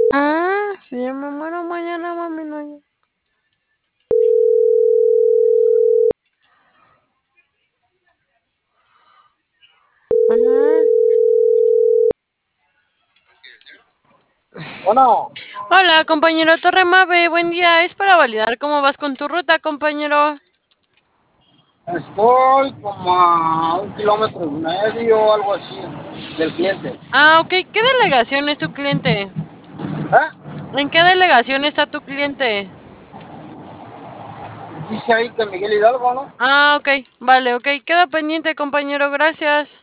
Ah, si yo me muero mañana, mami, no hay. Ah. Bueno, Hola, compañero Torremave, buen día. Es para validar cómo vas con tu ruta, compañero. estoy como a 1,5 kilómetros, algo así, del cliente. Ah, ok. ¿Qué delegación es tu cliente? ¿Eh? ¿En qué delegación está tu cliente? Dice ahí que Miguel Hidalgo, ¿no? Ah, ok. Vale, ok. Queda pendiente, compañero. Gracias.